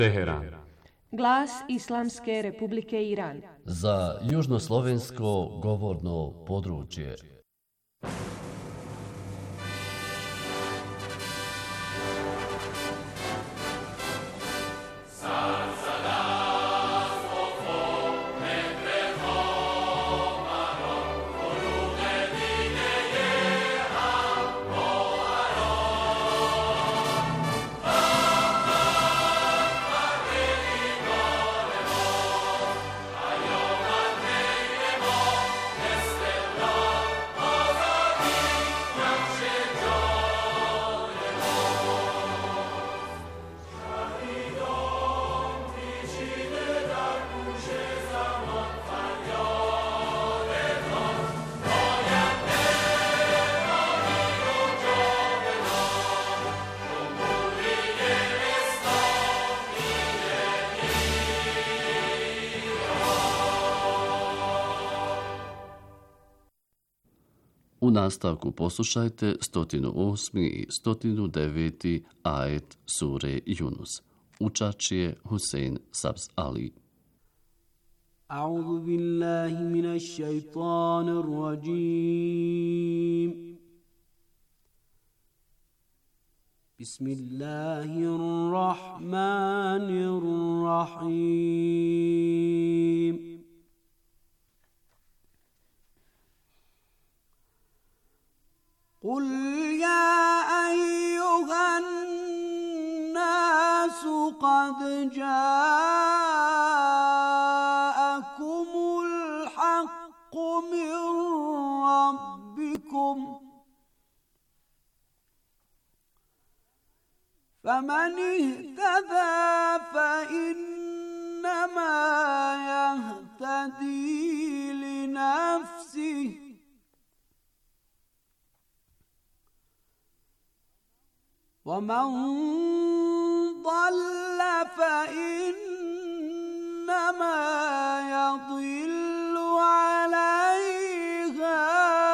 Teheran. Glas Islamske Republike Iran. Za južnoslovensko govorno područje. U nastavku poslušajte 108. i 109. ajet sure Yunus. Učač je Husein Sabz Ali. A'udhu billahi minash shaitanir rajim. Bismillahirrahmanirrahim. قل يا أيها الناس قد جاءكم الحق من ربكم فمن اهتدى فإنما يهتدي لنفسه ومن ضل فإنما يضل عليها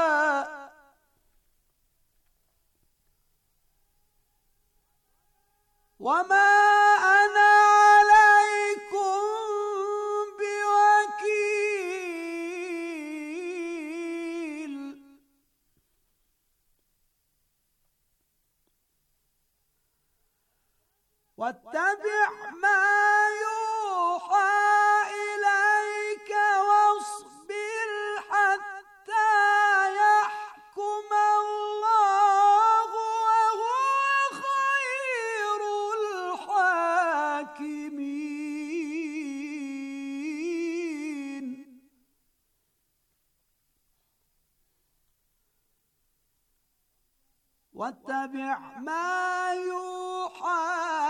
وما أنا عليكم بوكيل واتبع ما يوحى إليك واصبر حتى يحكم الله وهو خير الحاكمين واتبع ما يوحى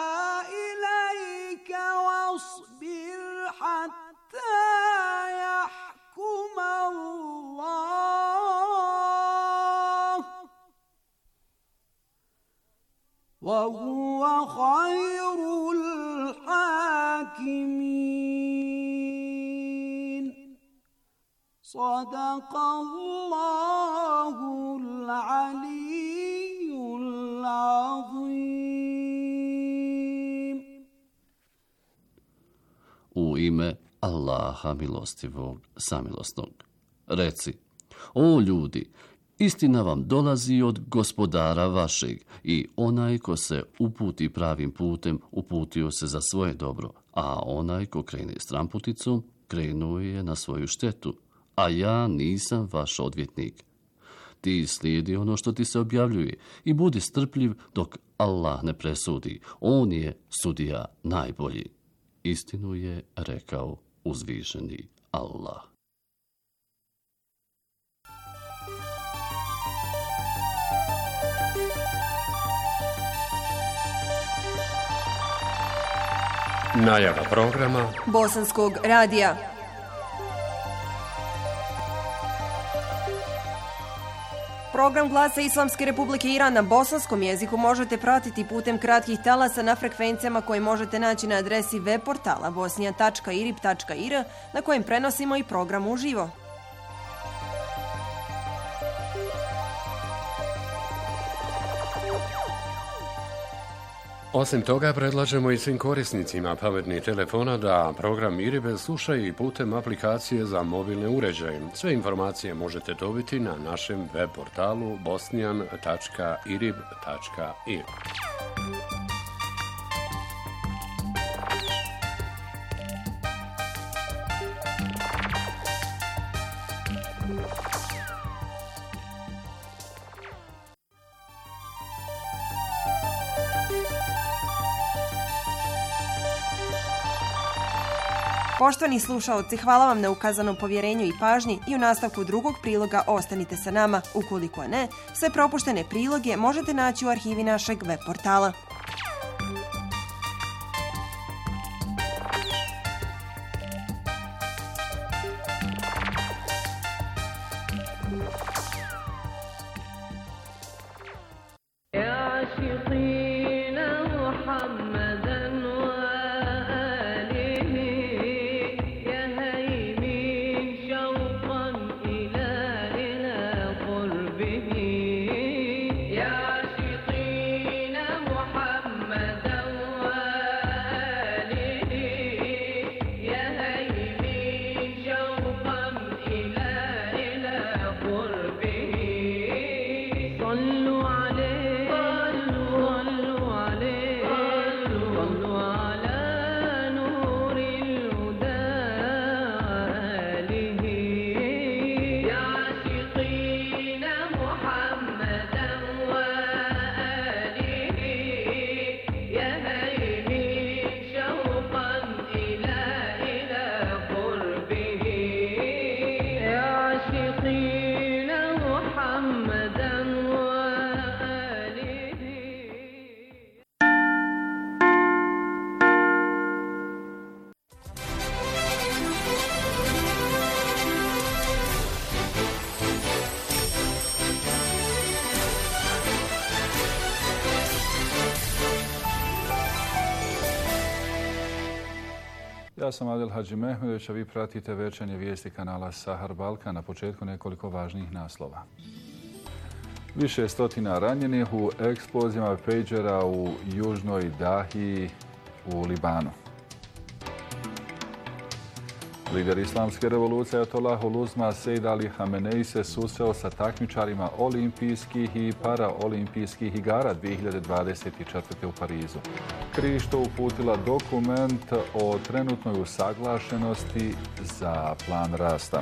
إليك واصبر حتى يحكم الله وهو خير الحاكمين صدق الله العلي العظيم. U ime Allaha milostivog, samilosnog. Reci, o ljudi, istina vam dolazi od gospodara vašeg i onaj ko se uputi pravim putem, uputio se za svoje dobro, a onaj ko krene stramputicom, krenuo je na svoju štetu, a ja nisam vaš odvjetnik. Ti slijedi ono što ti se objavljuje i budi strpljiv dok Allah ne presudi. On je sudija najbolji. Istinu je rekao uzvišeni Allah. Najava programa Bosanskog radija. Program Glasa Islamske Republike Iran na bosanskom jeziku možete pratiti putem kratkih talasa na frekvencijama koje možete naći na adresi web portala bosnija.irib.ir na kojem prenosimo i program uživo. Osim toga, predlažemo i svim korisnicima pametnih telefona da program IRIB slušaju i putem aplikacije za mobilne uređaje. Sve informacije možete dobiti na našem web portalu bosnian.irib.ir. Poštovani slušaoci, hvala vam na ukazanom povjerenju i pažnji i u nastavku drugog priloga ostanite sa nama. Ukoliko ne, sve propuštene priloge možete naći u arhivi našeg web portala. Ja sam Adel Hadžimehmedović, a vi pratite večernje vijesti kanala Sahar Balkan. Na početku nekoliko važnijih naslova. Više stotina ranjenih u eksplozijama pejđera u južnoj Dahiji u Libanu. Lider islamske revolucije Ajatollah Uzma Sejd Ali Hamenei se susreo sa takmičarima olimpijskih i paraolimpijskih igara 2024. u Parizu. Krišto uputila dokument o trenutnoj usaglašenosti za plan rasta.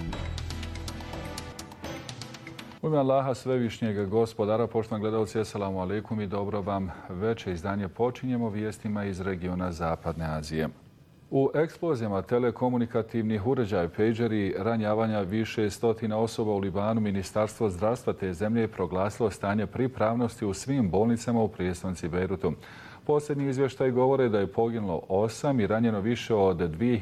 U ime Allaha svevišnjeg gospodara, poštovani gledalci, assalamu alaikum i dobro vam veče. Izdanje počinjemo vijestima iz regiona Zapadne Azije. U eksplozijama telekomunikativnih uređaja pejđeri ranjavanja više stotina osoba u Libanu, Ministarstvo zdravstva te zemlje je proglasilo stanje pripravnosti u svim bolnicama u prijestolnici Bejrutu. Posljednji izvještaj govore da je poginulo 8 i ranjeno više od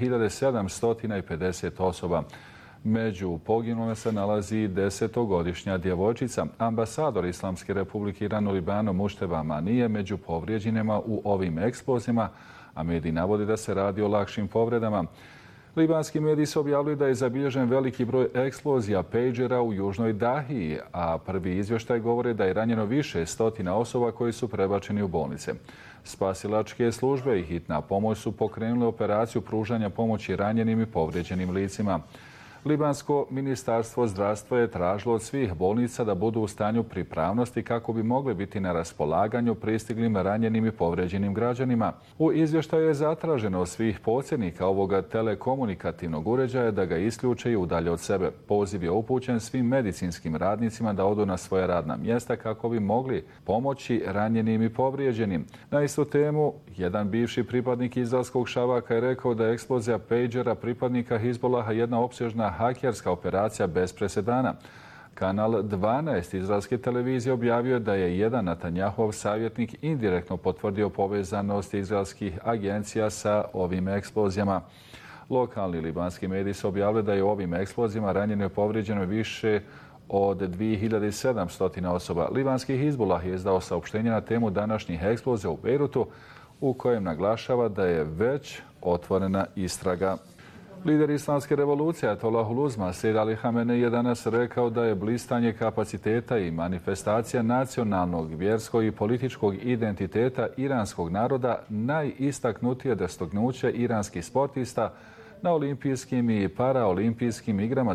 2750 osoba. Među poginulima se nalazi 10-godišnja djevojčica. Ambasador Islamske republike Iran u Libanu Mušteba Manije među povrijeđenima u ovim eksplozijama, a mediji navode da se radi o lakšim povredama. Libanski mediji su objavili da je zabilježen veliki broj eksplozija pejđera u južnoj Dahiji, a prvi izvještaj govore da je ranjeno više stotina osoba koji su prebačeni u bolnice. Spasilačke službe i hitna pomoć su pokrenule operaciju pružanja pomoći ranjenim i povrijeđenim licima. Libansko ministarstvo zdravstva je tražilo od svih bolnica da budu u stanju pripravnosti kako bi mogle biti na raspolaganju pristiglim ranjenim i povrijeđenim građanima. U izvještaju je zatraženo od svih posjednika ovoga telekomunikativnog uređaja da ga isključe i udalje od sebe. Poziv je upućen svim medicinskim radnicima da odu na svoja radna mjesta kako bi mogli pomoći ranjenim i povrijeđenim. Na istu temu, jedan bivši pripadnik izraelskog šavaka je rekao da je eksplozija pejđera pripadnika Hizbolaha jedna opsežna hakerska operacija bez presedana. Kanal 12 izraelske televizije objavio da je jedan Netanjahov savjetnik indirektno potvrdio povezanost izraelskih agencija sa ovim eksplozijama. Lokalni libanski mediji su objavili da je u ovim eksplozijama ranjeno i povrijeđeno više od 2700 osoba. Libanski Hizbulah je izdao saopštenje na temu današnjih eksplozija u Bejrutu u kojem naglašava da je već otvorena istraga. Lider islamske revolucije Ajatollah Uzma Sejd Ali Hamenei je danas rekao da je blistanje kapaciteta i manifestacija nacionalnog, vjerskog i političkog identiteta iranskog naroda najistaknutije dostignuće iranskih sportista na olimpijskim i paraolimpijskim igrama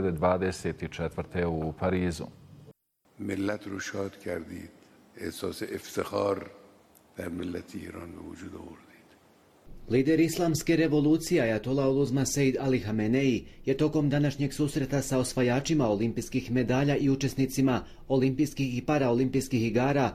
2024. u Parizu. Millet ro shad kardid, ehsas iftikhar dar millet Iran be vujud avardid. Lider islamske revolucije Ajatollah Uzma Sejd Ali Hamenei je tokom današnjeg susreta sa osvajačima olimpijskih medalja i učesnicima olimpijskih i paraolimpijskih igara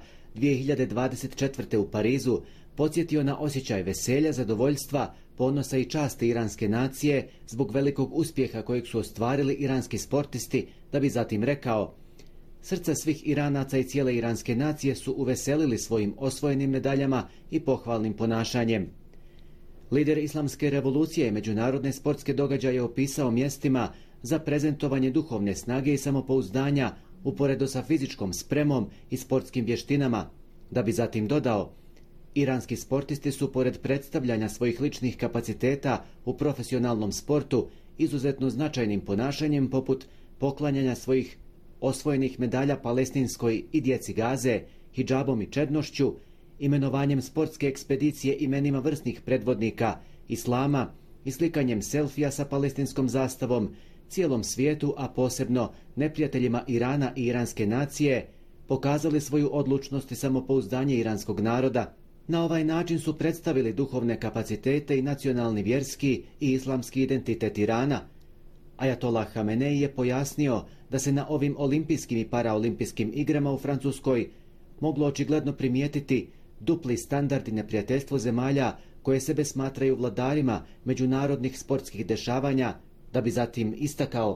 2024. u Parizu podsjetio na osjećaj veselja, zadovoljstva, ponosa i časti iranske nacije zbog velikog uspjeha kojeg su ostvarili iranski sportisti, da bi zatim rekao: srca svih Iranaca i cijele iranske nacije su uveselili svojim osvojenim medaljama i pohvalnim ponašanjem. Lider islamske revolucije je međunarodne sportske događaje opisao mjestima za prezentovanje duhovne snage i samopouzdanja uporedo sa fizičkom spremom i sportskim vještinama, da bi zatim dodao: iranski sportisti su pored predstavljanja svojih ličnih kapaciteta u profesionalnom sportu izuzetno značajnim ponašanjem poput poklanjanja svojih osvojenih medalja palestinskoj i djeci Gaze, hidžabom i čednošću, imenovanjem sportske ekspedicije imenima vrsnih predvodnika islama i slikanjem selfija sa palestinskom zastavom cijelom svijetu, a posebno neprijateljima Irana i iranske nacije, pokazali svoju odlučnost i samopouzdanje iranskog naroda. Na ovaj način su predstavili duhovne kapacitete i nacionalni, vjerski i islamski identitet Irana. Ajatollah Hamenei je pojasnio da se na ovim olimpijskim i paraolimpijskim igrama u Francuskoj moglo očigledno primijetiti dupli standard i neprijateljstvo zemalja koje sebe smatraju vladarima međunarodnih sportskih dešavanja, da bi zatim istakao: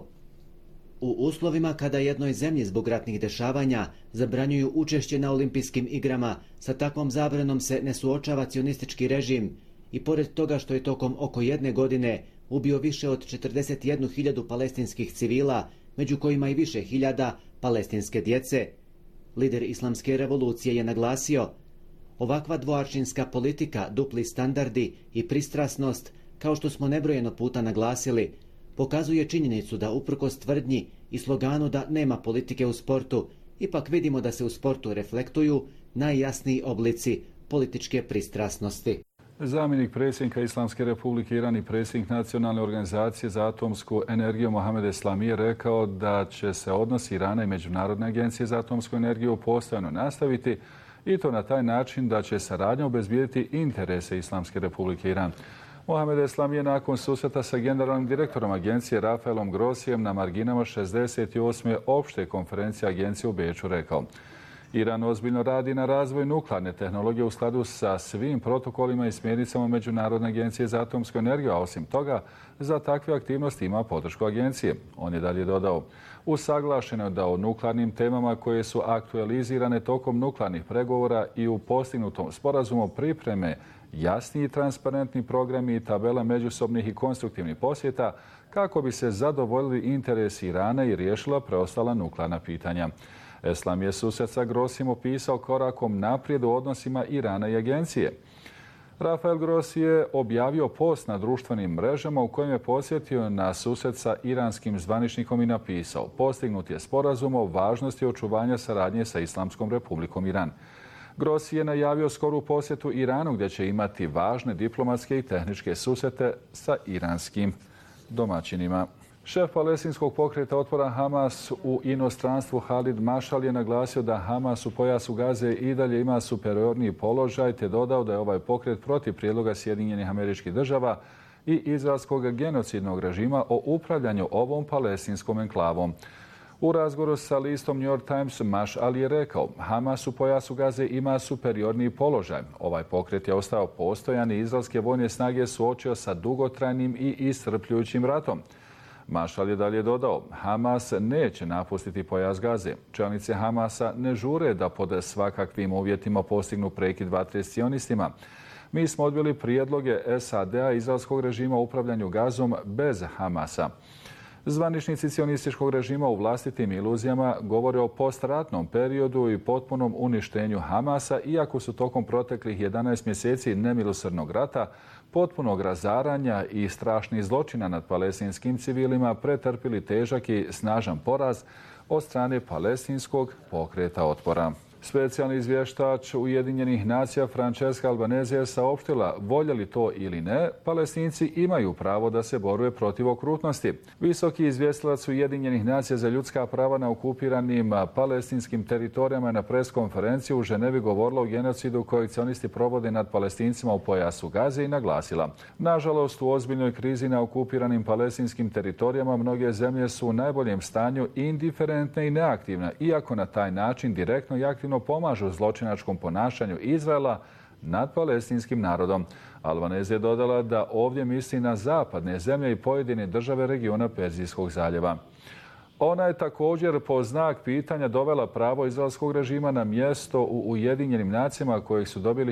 u uslovima kada jednoj zemlji zbog ratnih dešavanja zabranjuju učešće na olimpijskim igrama, sa takvom zabranom se ne suočava cionistički režim i pored toga što je tokom oko jedne godine ubio više od 41.000 palestinskih civila, među kojima i više hiljada palestinske djece. Lider islamske revolucije je naglasio: ovakva dvoaršinska politika, dupli standardi i pristrasnost, kao što smo nebrojeno puta naglasili, pokazuje činjenicu da uprkos tvrdnji i sloganu da nema politike u sportu, ipak vidimo da se u sportu reflektuju najjasniji oblici političke pristrasnosti. Zamjenik predsjednika Islamske republike Iran i predsjednik Nacionalne organizacije za atomsku energiju Mohamed Eslami je rekao da će se odnos Irana i Međunarodne agencije za atomsku energiju postojano nastaviti, i to na taj način da će saradnja obezbijediti interese Islamske republike Iran. Mohamed Eslami je nakon susreta sa generalnim direktorom agencije Rafaelom Grossijem na marginama 68. opšte konferencije agencije u Beču rekao: Iran ozbiljno radi na razvoju nuklearne tehnologije u skladu sa svim protokolima i smjernicama Međunarodne agencije za atomsku energiju, a osim toga za takve aktivnosti ima podršku agencije. On je dalje dodao: usaglašeno je da o nuklearnim temama koje su aktualizirane tokom nuklearnih pregovora i u postignutom sporazumu pripreme jasni i transparentni programi i tabela međusobnih i konstruktivnih posjeta kako bi se zadovoljili interesi Irana i riješila preostala nuklearna pitanja. Eslam je susret sa Grossijem opisao korakom naprijed u odnosima Irana i agencije. Rafael Grossi je objavio post na društvenim mrežama u kojem je podsjetio na susret sa iranskim zvaničnikom i napisao: postignut je sporazum o važnosti očuvanja saradnje sa Islamskom republikom Iran. Grossi je najavio skoru posjetu Iranu gdje će imati važne diplomatske i tehničke susrete sa iranskim domaćinima. Šef palestinskog pokreta otpora Hamas u inostranstvu Halid Mašal je naglasio da Hamas u pojasu Gaze i dalje ima superiorniji položaj, te dodao da je ovaj pokret protiv prijedloga Sjedinjenih Američkih Država i izraelskog genocidnog režima o upravljanju ovom palestinskom enklavom. U razgovoru sa listom New York Times Mašal je rekao: Hamas u pojasu Gaze ima superiorniji položaj. Ovaj pokret je ostao postojan i izraelske vojne snage suočio sa dugotrajnim i iscrpljujućim ratom. Mašal je dalje dodao: Hamas neće napustiti pojas Gaze. Čelnici Hamasa ne žure da pod svakakvim uvjetima postignu prekid vatre s cionistima. Mi smo odbili prijedloge SAD-a izraelskog režima o upravljanju Gazom bez Hamasa. Zvaničnici sionističkog režima u vlastitim iluzijama govore o postratnom periodu i potpunom uništenju Hamasa, iako su tokom proteklih 11 mjeseci nemilosrdnog rata, potpunog razaranja i strašnih zločina nad palestinskim civilima pretrpili težak i snažan poraz od strane palestinskog pokreta otpora. Specijalni izvještač Ujedinjenih nacija Francesca Albanese je saopštila, voljeli to ili ne, Palestinci imaju pravo da se boruje protiv okrutnosti. Visoki izvjestilac Ujedinjenih nacija za ljudska prava na okupiranim palestinskim teritorijama na preskonferenciji u Ženevi govorila o genocidu kojeg sionisti provode nad Palestincima u pojasu Gaze i naglasila. Nažalost, u ozbiljnoj krizi na okupiranim palestinskim teritorijama mnoge zemlje su u najboljem stanju indiferentne i neaktivne, iako na taj način direktno i aktivno pomažu zločinačkom ponašanju Izraela nad palestinskim narodom. Albanese je dodala da ovdje misli na zapadne zemlje i pojedine države regiona Perzijskog zaljeva. Ona je također po znak pitanja dovela pravo izraelskog režima na mjesto u Ujedinjenim nacijama kojeg su dobili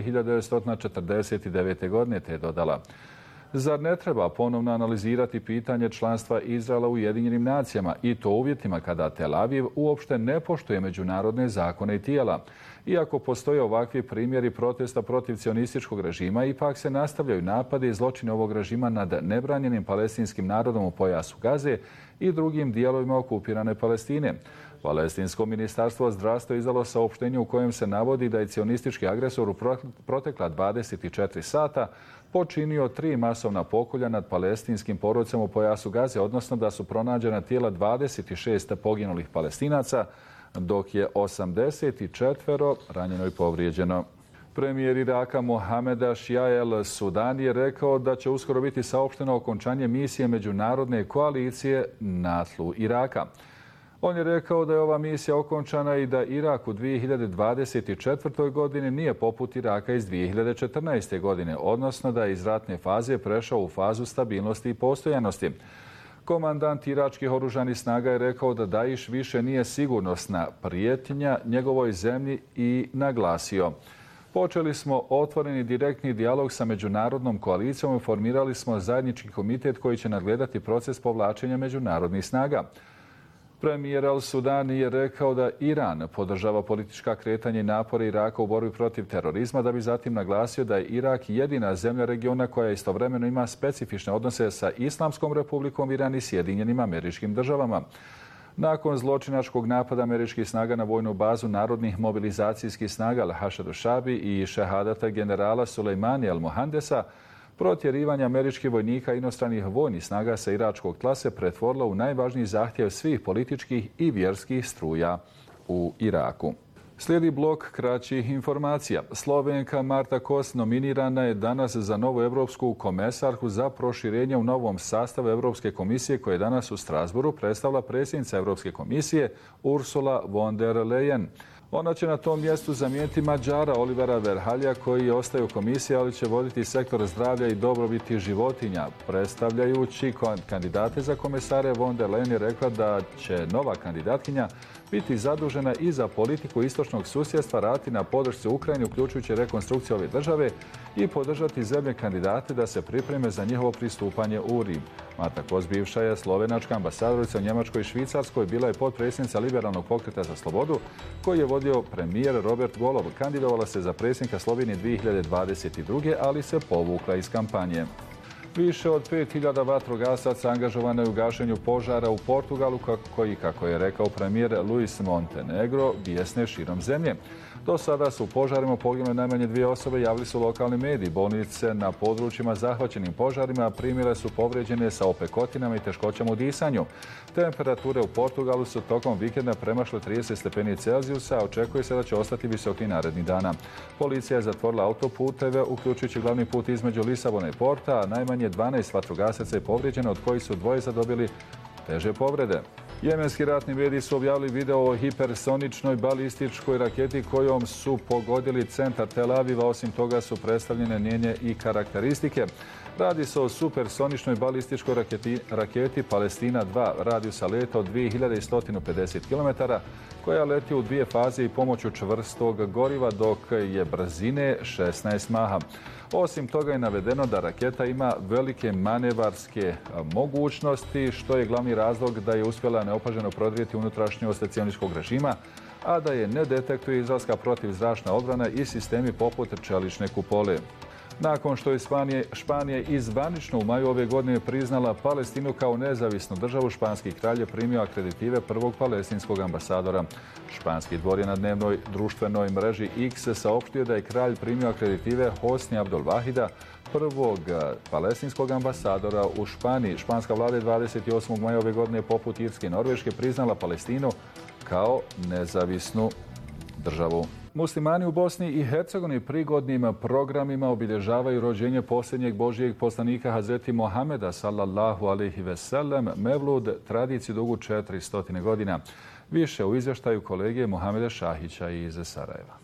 1949. godine, te je dodala: zar ne treba ponovno analizirati pitanje članstva Izraela u Ujedinjenim nacijama i to u uvjetima kada Tel Aviv uopšte ne poštuje međunarodne zakone i tijela? Iako postoje ovakvi primjeri protesta protiv sionističkog režima, ipak se nastavljaju napadi i zločini ovog režima nad nebranjenim palestinskim narodom u pojasu Gaze i drugim dijelovima okupirane Palestine. Palestinsko ministarstvo zdravstva izdalo saopštenje u kojem se navodi da je sionistički agresor u protekla 24 sata počinio 3 masovna pokolja nad palestinskim porodicama u pojasu Gaze, odnosno da su pronađena tijela 26 poginulih Palestinaca, dok je 84 ranjeno i povrijeđeno. Premijer Iraka Mohameda Šija El Sudani je rekao da će uskoro biti saopšteno okončanje misije međunarodne koalicije na tlu Iraka. On je rekao da je ova misija okončana i da Irak u 2024. godini nije poput Iraka iz 2014. godine, odnosno da je iz ratne faze prešao u fazu stabilnosti i postojanosti. Komandant iračkih oružanih snaga je rekao da Daiš više nije sigurnosna prijetnja njegovoj zemlji i naglasio: počeli smo otvoreni direktni dijalog sa međunarodnom koalicijom i formirali smo zajednički komitet koji će nadgledati proces povlačenja međunarodnih snaga. Premijer al-Sudani je rekao da Iran podržava politička kretanja i napore Iraka u borbi protiv terorizma, da bi zatim naglasio da je Irak jedina zemlja regiona koja istovremeno ima specifične odnose sa Islamskom republikom Iran i Sjedinjenim Američkim Državama. Nakon zločinačkog napada američkih snaga na vojnu bazu narodnih mobilizacijskih snaga Al-Hašadu Šabi i šehadata generala Sulejmani al-Mohandesa, protjerivanje američkih vojnika i inostranih vojnih snaga sa iračkog tla se pretvorilo u najvažniji zahtjev svih političkih i vjerskih struja u Iraku. Slijedi blok kraćih informacija. Slovenka Marta Kos nominirana je danas za novu europsku komesarku za proširenje u novom sastavu Europske komisije koje je danas u Strasbourgu predstavila predsjednica Europske komisije Ursula von der Leyen. Ona će na tom mjestu zamijeniti Mađara Olivera Verhalja koji ostaje u komisiji, ali će voditi sektor zdravlja i dobrobiti životinja. Predstavljajući kandidate za komesare, von der Leyen je rekla da će nova kandidatkinja biti zadužena i za politiku istočnog susjedstva, raditi na podršci Ukrajini, uključujući rekonstrukciju ove države, i podržati zemlje kandidate da se pripreme za njihovo pristupanje u Rim. Marta Kos, bivša je slovenačka ambasadorica u Njemačkoj i Švicarskoj, bila je potpredsjednica Liberalnog pokreta za slobodu koji je vodio premijer Robert Golob. Kandidovala se za predsjednika Slovenije 2022. ali se povukla iz kampanje. Više od 5000 vatrogasaca angažovano je u gašenju požara u Portugalu koji, kako je rekao premijer Luis Montenegro, bijesne širom zemlje. Do sada su u požarima poginule najmanje 2 osobe, javili su lokalni mediji. Bolnice na područjima zahvaćenim požarima primile su povrijeđene sa opekotinama i teškoćama u disanju. Temperature u Portugalu su tokom vikenda premašle 30 stepeni Celzijusa, a očekuje se da će ostati visoki narednih dana. Policija je zatvorila autoputeve, uključujući glavni put između Lisabona i Porta, a najmanje 12 vatrogasaca je povrijeđeno, od kojih su 2 zadobili teže povrede. Jemenski ratni mediji su objavili video o hipersoničnoj balističkoj raketi kojom su pogodili centar Tel Aviva. Osim toga su predstavljene njene i karakteristike. Radi se o supersoničnoj balističkoj raketi Palestina 2 radijusa leta od 2150 km, koja leti u 2 faze i pomoću čvrstog goriva, dok je brzine 16 maha. Osim toga je navedeno da raketa ima velike manevarske mogućnosti, što je glavni razlog da je uspjela neopaženo prodrijeti unutrašnjost sionistskog režima, a da je ne detektuje izraelska protivzračna odbrana i sistemi poput čelične kupole. Nakon što je Španija izvanično u maju ove godine priznala Palestinu kao nezavisnu državu, španski kralj je primio akreditive prvog palestinskog ambasadora. Španski dvor je na dnevnoj društvenoj mreži X saopštio da je kralj primio akreditive Hosni Abdul Wahida, prvog palestinskog ambasadora u Španiji. Španska vlada je 28. maja ove godine poput Irske i Norveške priznala Palestinu kao nezavisnu državu. Muslimani u Bosni i Hercegovini prigodnim programima obilježavaju rođenje posljednjeg Božijeg poslanika Hazreti Mohameda sallallahu alejhi ve sellem, Mevlud, tradiciju dugu 400 godina. Više u izvještaju kolege Mohameda Šahića iz Sarajeva.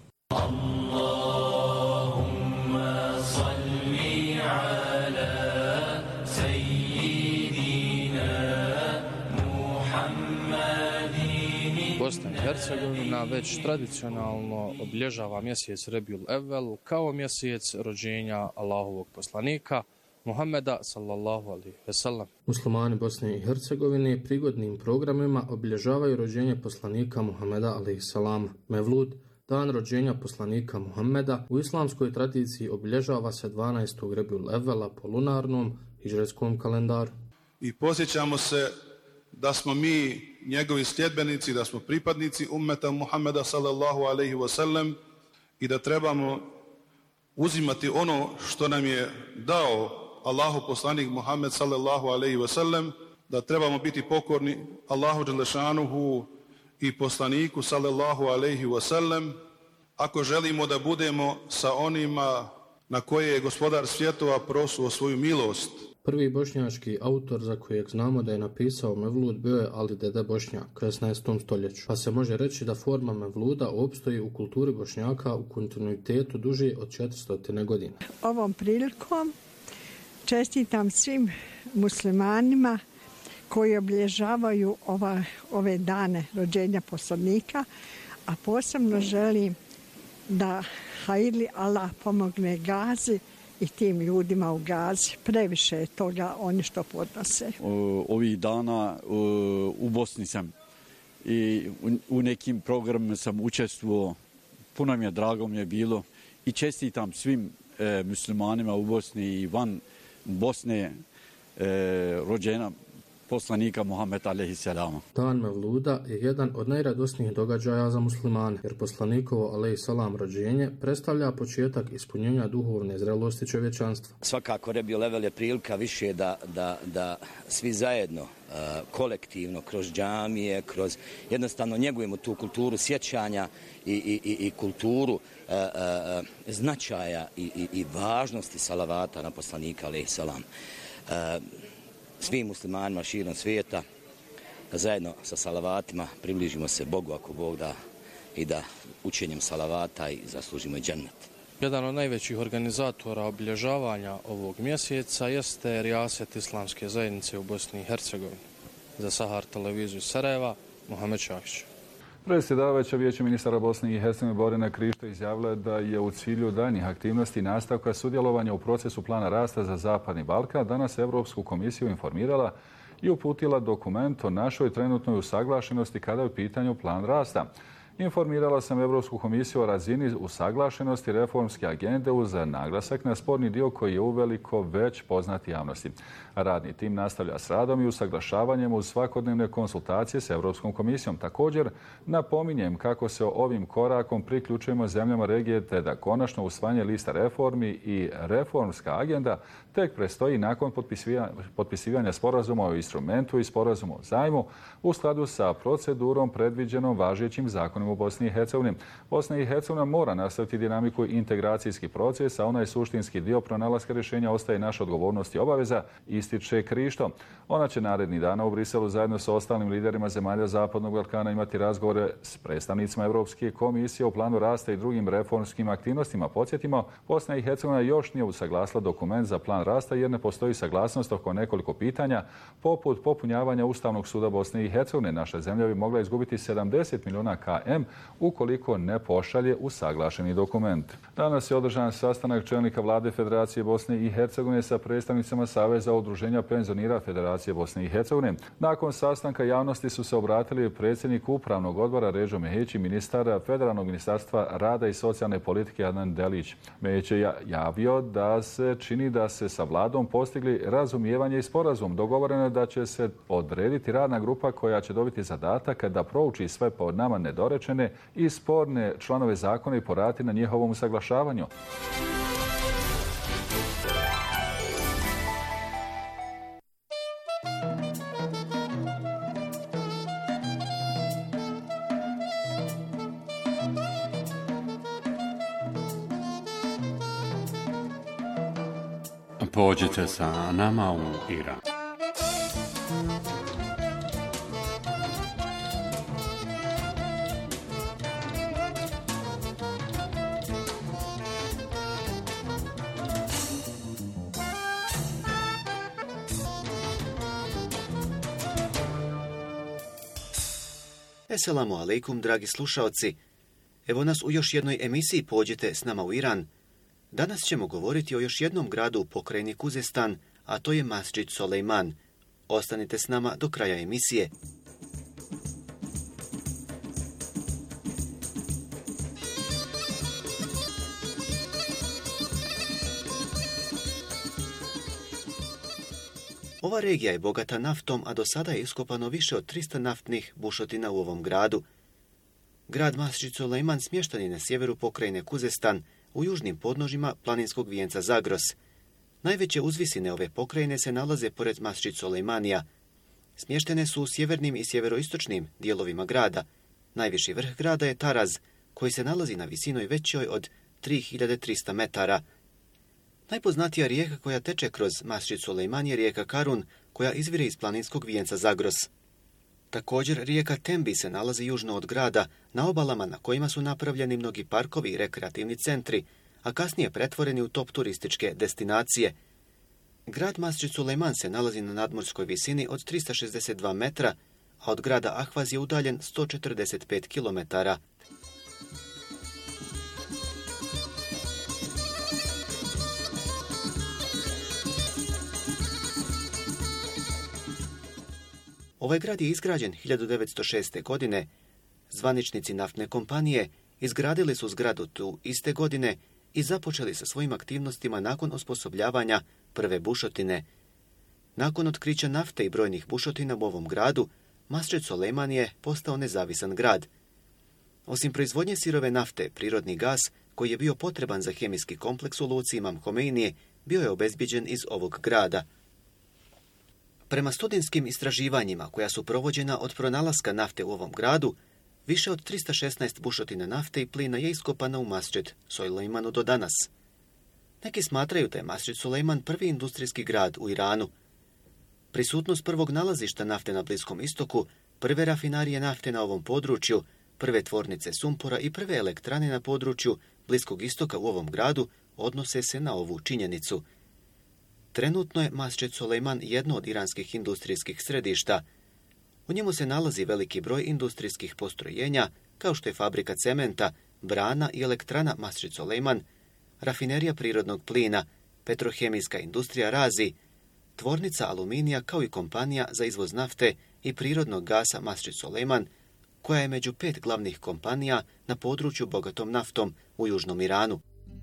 Bosna i Hercegovina već tradicionalno obilježava mjesec Rebjul Evvel kao mjesec rođenja Allahovog poslanika Muhameda sallallahu alejhi ve sellem. Muslimani Bosne i Hercegovine prigodnim programima obilježavaju rođenje poslanika Muhameda alejhi selam. Mevlud, dan rođenja poslanika Muhameda, u islamskoj tradiciji obilježava se 12. Rebjul Evvela po lunarnom hidžretskom kalendaru. I posjećamo se da smo mi njegovi sljedbenici, da smo pripadnici ummeta Muhameda sallallahu alejhi ve sellem i da trebamo uzimati ono što nam je dao Allahu poslanik Muhammed sallallahu alejhi ve sellem, da trebamo biti pokorni Allahu dželešanuhu i poslaniku sallallahu alejhi ve sellem ako želimo da budemo sa onima na koje je gospodar svjetova prosuo svoju milost. Prvi bošnjački autor za kojeg znamo da je napisao Mevlud bio je Ali Dede Bošnjak u 16. stoljeću, pa se može reći da forma Mevluda opstoji u kulturi Bošnjaka u kontinuitetu duže od 400 godina. Ovom prilikom čestitam svim muslimanima koji obilježavaju ove dane rođenja poslanika, a posebno želim da hajli Allah pomogne Gazi i tim ljudima u Gazi. Previše je toga oni što podnose. Ovih dana u Bosni sam i u nekim programima sam učestvovao. Puno mi je drago mi je bilo i čestitam svim muslimanima u Bosni i van Bosne rođena poslanika Muhammed alejhi selam. Dan Mevluda je jedan od najradosnijih događaja za muslimane, jer poslanikovo alejhi selam rođenje predstavlja početak ispunjenja duhovne zrelosti čovječanstva. Svakako Rebjul Evvel je prilika više da svi zajedno kolektivno kroz džamije, kroz jednostavno njegujemo tu kulturu sjećanja i kulturu značaja i važnosti salavata na poslanika alejhi selam. Svim muslimanima širom svijeta zajedno sa salavatima približimo se Bogu ako Bog da i da učenjem salavata i zaslužimo i džennet. Jedan od najvećih organizatora obilježavanja ovog mjeseca jeste Rijaset Islamske zajednice u Bosni i Hercegovini. Za Sahar televiziju Sarajeva, Mohamed Šahić. Predsjedavajuća Vijeća ministara Bosne i Hercegovine Borina Krišto izjavila da je u cilju daljnjih aktivnosti i nastavka sudjelovanja u procesu plana rasta za Zapadni Balkan danas Europsku komisiju informirala i uputila dokument o našoj trenutnoj usaglašenosti kada je u pitanju plan rasta. Informirala sam Europsku komisiju o razini usaglašenosti reformske agende uz naglasak na sporni dio koji je uveliko već poznat javnosti. Radni tim nastavlja s radom i usaglašavanjem uz svakodnevne konsultacije s Europskom komisijom. Također napominjem kako se ovim korakom priključujemo zemljama regije te da konačno usvajanje lista reformi i reformska agenda tek predstoji nakon potpisivanja sporazuma o instrumentu i sporazuma o zajmu u skladu sa procedurom predviđenom važećim zakonima u Bosni i Hercegovini. Bosna i Hercegovina mora nastaviti dinamiku integracijski proces, a onaj suštinski dio pronalaska rješenja ostaje naša odgovornost i obaveza, ističe Krišto. Ona će narednih dana u Briselu zajedno sa ostalim liderima zemalja Zapadnog Balkana imati razgovore s predstavnicima Europske komisije o planu rasta i drugim reformskim aktivnostima. Podsjetimo, Bosna i Hercegovina još nije usaglasila dokument za plan rasta jer ne postoji saglasnost oko nekoliko pitanja poput popunjavanja Ustavnog suda Bosne i Hercegovine. Naša zemlja bi mogla izgubiti 70 milijuna KM M ukoliko ne pošalje usaglašeni dokument. Danas je održan sastanak čelnika vlade Federacije Bosne i Hercegovine sa predstavnicima Saveza udruženja penzionera Federacije Bosne i Hercegovine. Nakon sastanka javnosti su se obratili predsjednik Upravnog odbora Ređo Mehić i ministar Federalnog ministarstva rada i socijalne politike Adnan Delić. Mehić je javio da se čini da se sa vladom postigli razumijevanje i sporazum. Dogovoreno je da će se odrediti radna grupa koja će dobiti zadatak da prouči sve po nama nedorečene i sporne članove zakona i poraditi na njihovom usaglašavanju. Pođite sa nama u Iran. Esselamu alaikum, dragi slušaoci. Evo nas u još jednoj emisiji Pođite s nama u Iran. Danas ćemo govoriti o još jednom gradu u pokrajini Kuzestan, a to je Masdžid Solejman. Ostanite s nama do kraja emisije. Ova regija je bogata naftom, a do sada je iskopano više od 300 naftnih bušotina u ovom gradu. Grad Masdžid Solejman smješten je na sjeveru pokrajine Kuzestan, u južnim podnožjima planinskog vijenca Zagros. Najveće uzvisine ove pokrajine se nalaze pored Masdžid Solejmanija. Smještene su u sjevernim i sjeveroistočnim dijelovima grada. Najviši vrh grada je Taraz, koji se nalazi na visinoj većoj od 3300 metara. Najpoznatija rijeka koja teče kroz Masdžid Solejman je rijeka Karun, koja izvire iz planinskog vijenca Zagros. Također, rijeka Tembi se nalazi južno od grada, na obalama na kojima su napravljeni mnogi parkovi i rekreativni centri, a kasnije pretvoreni u top turističke destinacije. Grad Masdžid Solejman se nalazi na nadmorskoj visini od 362 metra, a od grada Ahvaz je udaljen 145 kilometara. Ovaj grad je izgrađen 1906. godine. Zvaničnici naftne kompanije izgradili su zgradu tu iste godine i započeli sa svojim aktivnostima nakon osposobljavanja prve bušotine. Nakon otkrića nafte i brojnih bušotina u ovom gradu, Masdžid Solejman je postao nezavisan grad. Osim proizvodnje sirove nafte, prirodni gas, koji je bio potreban za hemijski kompleks u luci Imam Homeinije, bio je obezbijeđen iz ovog grada. Prema studentskim istraživanjima koja su provođena od pronalaska nafte u ovom gradu, više od 316 bušotina nafte i plina je iskopana u Masdžid Solejmanu do danas. Neki smatraju da je Masdžid Solejman prvi industrijski grad u Iranu. Prisutnost prvog nalazišta nafte na Bliskom istoku, prve rafinarije nafte na ovom području, prve tvornice sumpora i prve elektrane na području Bliskog istoka u ovom gradu odnose se na ovu činjenicu. Trenutno je Masdžid Solejman jedno od iranskih industrijskih središta. U njemu se nalazi veliki broj industrijskih postrojenja, kao što je fabrika cementa, brana i elektrana Masdžid Solejman, rafinerija prirodnog plina, petrohemijska industrija Razi, tvornica aluminija kao i kompanija za izvoz nafte i prirodnog gasa Masdžid Solejman, koja je među 5 glavnih kompanija na području bogatom naftom u južnom Iranu.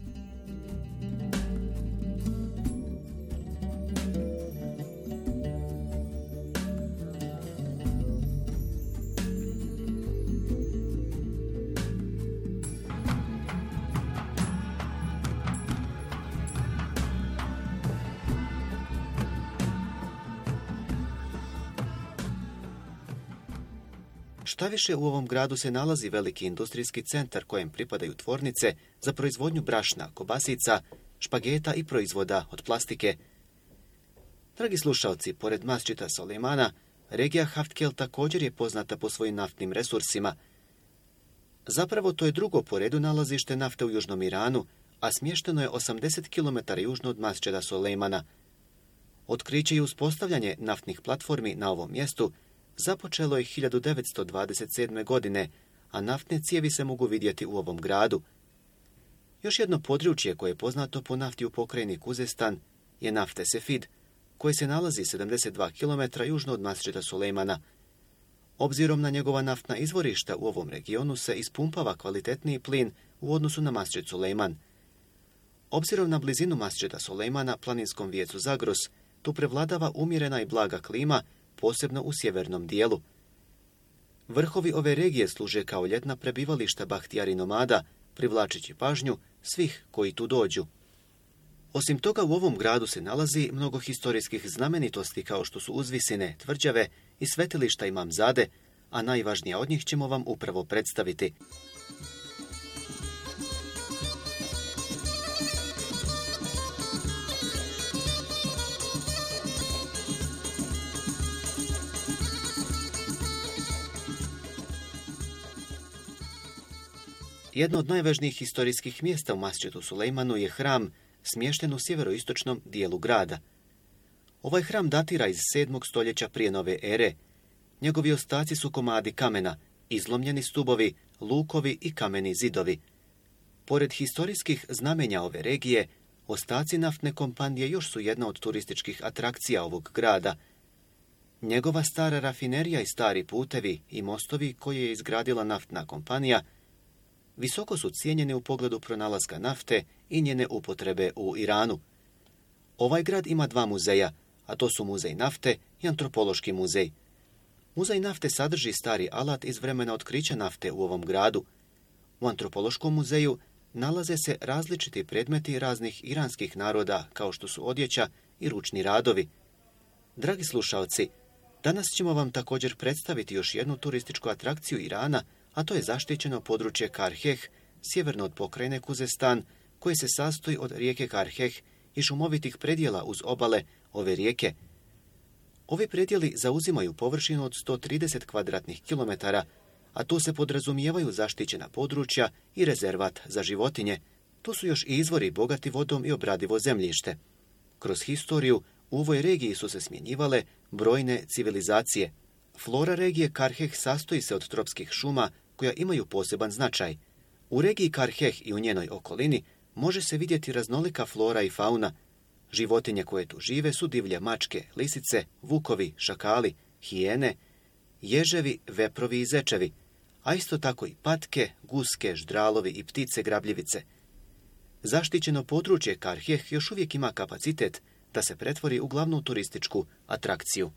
Štaviše, u ovom gradu se nalazi veliki industrijski centar kojem pripadaju tvornice za proizvodnju brašna, kobasica, špageta i proizvoda od plastike. Dragi slušalci, pored Masdžida Solejmana, regija Haftkel također je poznata po svojim naftnim resursima. Zapravo to je drugo po redu nalazište nafte u južnom Iranu, a smješteno je 80 km južno od Masdžida Solejmana. Otkriće i uspostavljanje naftnih platformi na ovom mjestu započelo je 1927. godine, a naftne cijevi se mogu vidjeti u ovom gradu. Još jedno područje koje je poznato po nafti u pokrajini Kuzestan je Nafte Sefid, koje se nalazi 72 km južno od Masdžida Sulejmana. Obzirom na njegova naftna izvorišta u ovom regionu se ispumpava kvalitetniji plin u odnosu na Masdžid Sulejman. Obzirom na blizinu Masdžida Sulejmana, planinskom vijecu Zagros, tu prevladava umjerena i blaga klima, posebno u sjevernom dijelu. Vrhovi ove regije služe kao ljetna prebivališta bahtijari nomada, privlačeći pažnju svih koji tu dođu. Osim toga, u ovom gradu se nalazi mnogo historijskih znamenitosti kao što su uzvisine, tvrđave i svetilišta Imamzade, a najvažnija od njih ćemo vam upravo predstaviti. Jedno od najvažnijih historijskih mjesta u Masdžidu Sulejmanu je hram smješten u sjeveroistočnom dijelu grada. Ovaj hram datira iz 7. stoljeća prije nove ere. Njegovi ostaci su komadi kamena, izlomljeni stubovi, lukovi i kameni zidovi. Pored historijskih znamenja ove regije, ostaci naftne kompanije još su jedna od turističkih atrakcija ovog grada. Njegova stara rafinerija i stari putevi i mostovi koje je izgradila naftna kompanija visoko su cijenjene u pogledu pronalaska nafte i njene upotrebe u Iranu. Ovaj grad ima dva muzeja, a to su muzej nafte i antropološki muzej. Muzej nafte sadrži stari alat iz vremena otkrića nafte u ovom gradu. U antropološkom muzeju nalaze se različiti predmeti raznih iranskih naroda, kao što su odjeća i ručni radovi. Dragi slušalci, danas ćemo vam također predstaviti još jednu turističku atrakciju Irana, a to je zaštićeno područje Karheh, sjeverno od pokrajine Kuzestan, koje se sastoji od rijeke Karheh i šumovitih predjela uz obale ove rijeke. Ovi predjeli zauzimaju površinu od 130 kvadratnih kilometara, a tu se podrazumijevaju zaštićena područja i rezervat za životinje. Tu su još i izvori bogati vodom i obradivo zemljište. Kroz historiju u ovoj regiji su se smjenjivale brojne civilizacije. Flora regije Karheh sastoji se od tropskih šuma koja imaju poseban značaj. U regiji Karheh i u njenoj okolini može se vidjeti raznolika flora i fauna. Životinje koje tu žive su divlje mačke, lisice, vukovi, šakali, hijene, ježevi, veprovi i zečevi, a isto tako i patke, guske, ždralovi i ptice grabljivice. Zaštićeno područje Karheh još uvijek ima kapacitet da se pretvori u glavnu turističku atrakciju.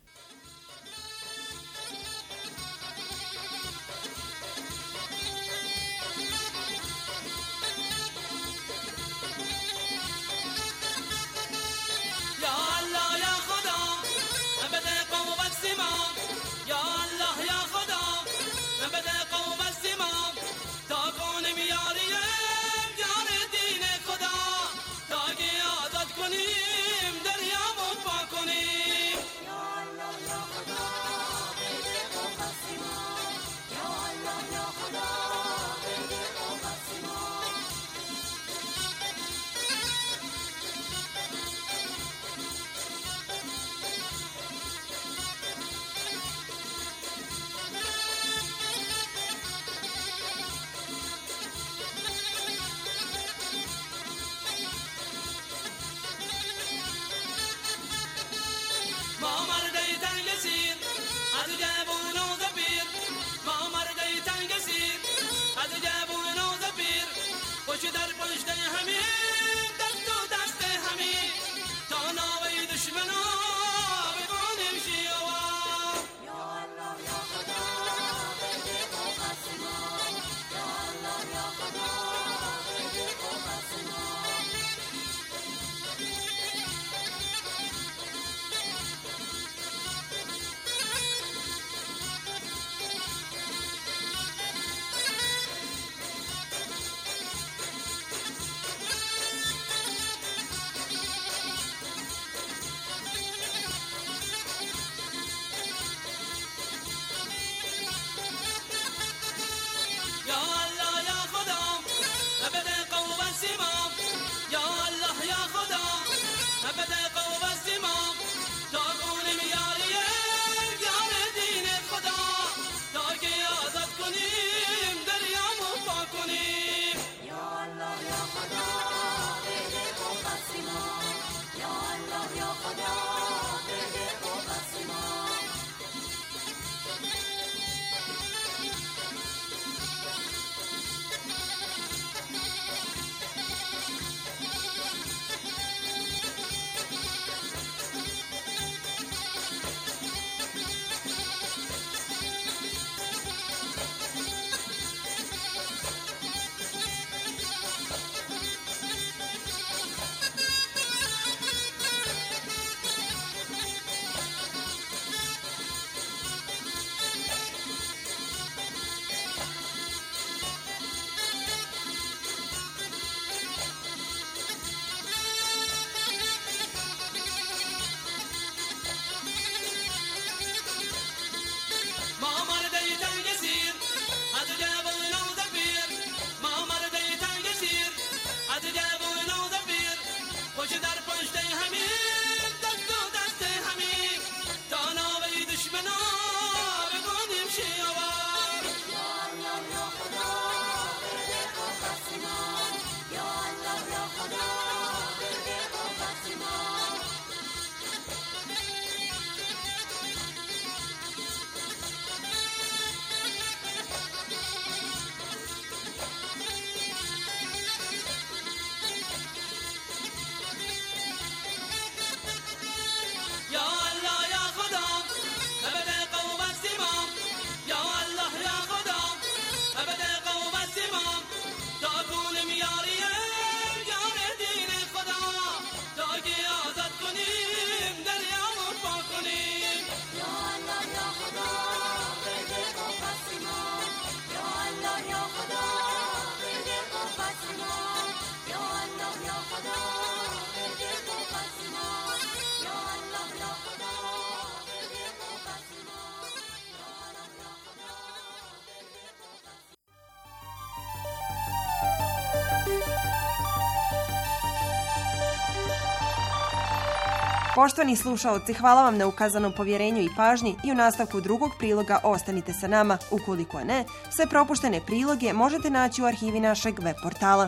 Poštovani slušaoci, hvala vam na ukazanom povjerenju i pažnji i u nastavku drugog priloga ostanite sa nama. Ukoliko ne, sve propuštene priloge možete naći u arhivi našeg web portala.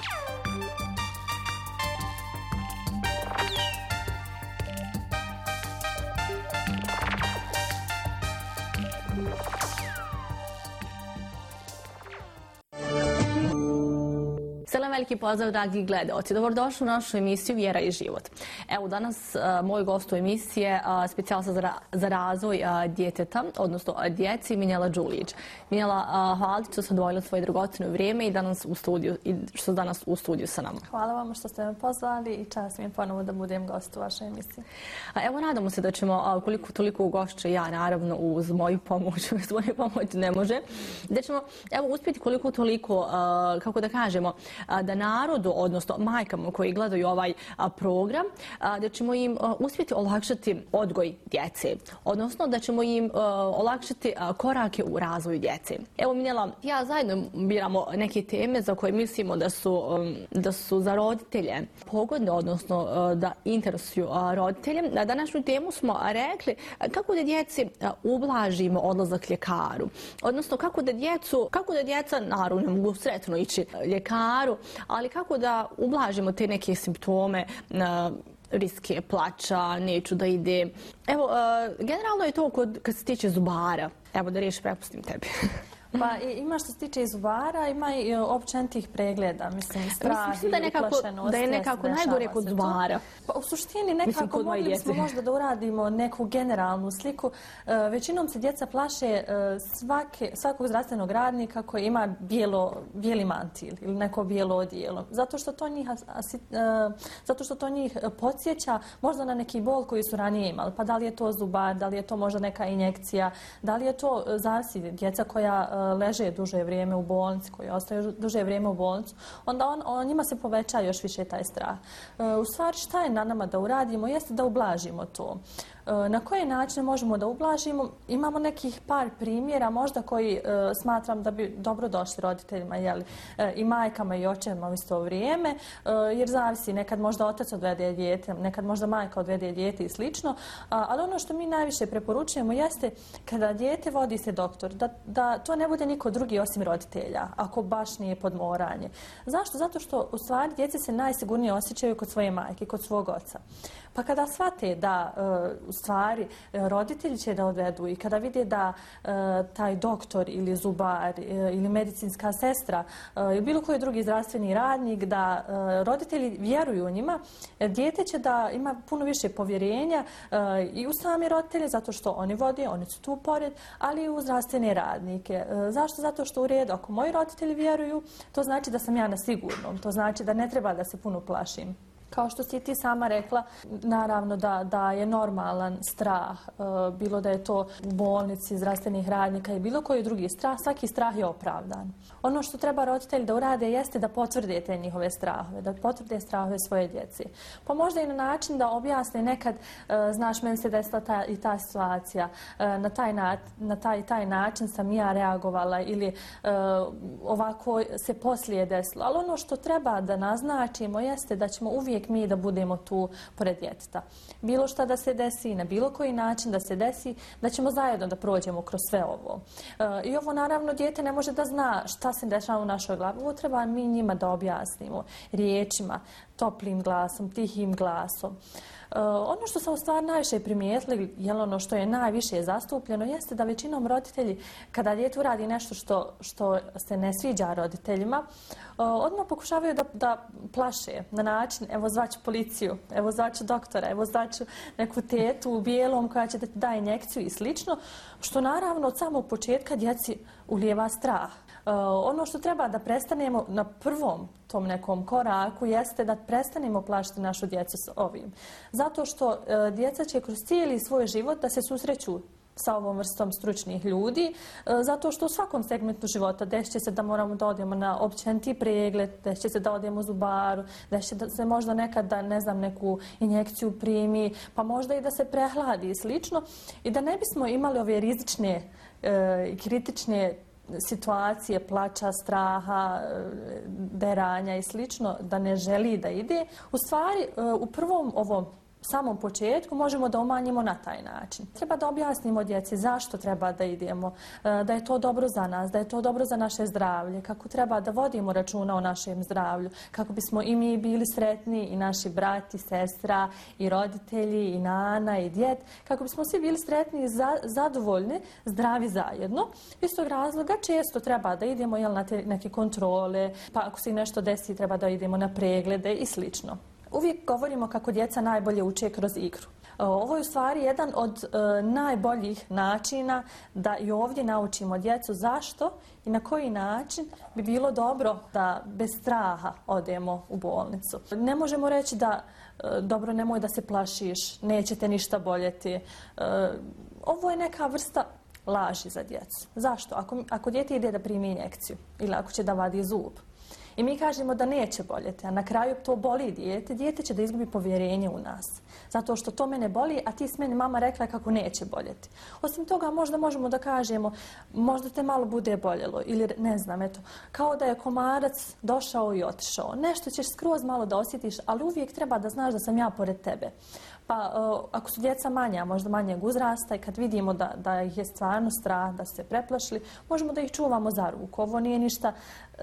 Selam, veliki pozdrav, dragi gledaoci. Dobrodošli u našu emisiju Vjera i život. Evo, danas moj gost u emisiji je specijalista za razvoj djeteta, odnosno djeci, Minjela Đulić. Minjela, hvala ti što sam odvojila svoje dragocjeno vrijeme i što ste danas u studiju sa nama. Hvala vam što ste me pozvali i čast mi je ponovo da budem gost u vašoj emisiji. Evo, nadamo se da ćemo, koliko toliko ugošće ja, naravno, uz moju pomoć, uz moju pomoć ne može, da ćemo, evo, uspjeti koliko toliko, kako da kažemo, da narodu, odnosno majkama koji gledaju ovaj program, da ćemo im uspjeti olakšati odgoj djece, odnosno da ćemo im olakšati korake u razvoju djece. Evo, Minjela, ja zajedno biramo neke teme za koje mislimo da su za roditelje pogodne, odnosno da interesuju roditelje. Na današnju temu smo rekli kako da djeci ublažimo odlazak ljekaru, odnosno kako da djeca, naravno, ne mogu sretno ići ljekaru, ali kako da ublažimo te neke simptome, riske plača, neću da ide. Evo, generalno je to kad se tiče zubara. Evo, da riješi, prepustim tebi. Pa ima što se tiče i zubara, ima i općenitih pregleda, mislim, strah i uplašenost. Da je nekako najgore kod zubara. Pa, u suštini nekako mogli bismo možda da uradimo neku generalnu sliku. Većinom se djeca plaše svakog zdravstvenog radnika koji ima bijeli mantil ili neko bijelo odijelo. Zato što to njih podsjeća možda na neki bol koji su ranije imali. Pa da li je to zubar, da li je to možda neka injekcija, da li je to zavisi djeca koja leže duže vrijeme u bolnici, koji ostaju duže vrijeme u bolnicu, onda njima se poveća još više taj strah. U stvari, šta je na nama da uradimo jeste da ublažimo to. Na koje načine možemo da ublažimo? Imamo nekih par primjera možda koji smatram da bi dobro došli roditeljima, i majkama i očevima u isto vrijeme, jer zavisi, nekad možda otac odvede dijete, nekad možda majka odvede dijete i slično, ali ono što mi najviše preporučujemo jeste kada dijete vodi se doktor, da to ne bude niko drugi osim roditelja, ako baš nije podmoranje. Zašto? Zato što u stvari djeci se najsigurnije osjećaju kod svoje majke, kod svog oca. Pa kada shvate da u stvari roditelji će da odvedu i kada vide da taj doktor ili zubar ili medicinska sestra ili bilo koji drugi zdravstveni radnik, da roditelji vjeruju njima, dijete će da ima puno više povjerenja i u sami roditelje, zato što oni vode, oni su tu pored, ali i u zdravstvene radnike. Zašto? Zato što u redu, ako moji roditelji vjeruju, to znači da sam ja na sigurnom, to znači da ne treba da se puno plašim. Kao što si ti sama rekla, naravno da je normalan strah, bilo da je to u bolnici, zdravstvenih radnika i bilo koji drugi strah, svaki strah je opravdan. Ono što treba roditelji da urade jeste da potvrde te njihove strahove, da potvrde strahove svoje djece. Pa možda i na način da objasne nekad, znaš, meni se desila i ta situacija, na taj način sam ja reagovala ili ovako se poslije desilo. Ali ono što treba da naznačimo jeste da ćemo uvijek mi da budemo tu pored djeteta. Bilo šta da se desi, na bilo koji način da se desi, da ćemo zajedno da prođemo kroz sve ovo. I ovo naravno dijete ne može da zna šta se dešava u našoj glavi. Ovo treba mi njima da objasnimo riječima, toplim glasom, tihim glasom. Ono što sam u stvari najviše primijetili, ono što je najviše zastupljeno, jeste da većinom roditelji, kada dijete uradi nešto što se ne sviđa roditeljima, odmah pokušavaju da plaše na način, evo zvaću policiju, evo zvaću doktora, evo zvaću neku tetu u bijelom koja će da ti da injekciju i slično, što naravno od samog početka djeci ulijeva strah. Ono što treba da prestanemo na prvom tom nekom koraku jeste da prestanemo plašiti našu djecu s ovim. Zato što djeca će kroz cijeli svoj život da se susreću sa ovom vrstom stručnih ljudi, zato što u svakom segmentu života desit će se da moramo da odemo na općeniti pregled, desit će se da odemo u zubaru, desit će se možda nekad da, ne znam, neku injekciju primi, pa možda i da se prehladi i slično. I da ne bismo imali ove rizične i kritične situacije plača, straha, deranja i slično, da ne želi da ide. U stvari, u prvom ovom samom početku možemo da umanjimo na taj način. Treba da objasnimo djeci zašto treba da idemo, da je to dobro za nas, da je to dobro za naše zdravlje, kako treba da vodimo računa o našem zdravlju, kako bismo i mi bili sretni, i naši brat i sestra, i roditelji, i nana, i djed, kako bismo svi bili sretni i zadovoljni, zdravi zajedno. Iz tog razloga često treba da idemo na te neke kontrole, pa ako se nešto desi treba da idemo na preglede i slično. Uvijek govorimo kako djeca najbolje uče kroz igru. Ovo je u stvari jedan od najboljih načina da i ovdje naučimo djecu zašto i na koji način bi bilo dobro da bez straha odemo u bolnicu. Ne možemo reći da dobro, nemoj da se plašiš, neće te ništa boljeti. Ovo je neka vrsta laži za djecu. Zašto? Ako dijete ide da primi injekciju ili ako će da vadi zub, i mi kažemo da neće boljeti, a na kraju to boli dijete će da izgubi povjerenje u nas. Zato što to mene boli, a ti s meni mama rekla kako neće boljeti. Osim toga, možda možemo da kažemo, možda te malo bude boljelo, ili ne znam, eto, kao da je komarac došao i otišao. Nešto ćeš skroz malo da osjetiš, ali uvijek treba da znaš da sam ja pored tebe. Pa ako su djeca manja, možda manjeg uzrasta i kad vidimo da ih je stvarno strah, da su se preplašili, možemo da ih čuvamo za ruku. Ovo nije ništa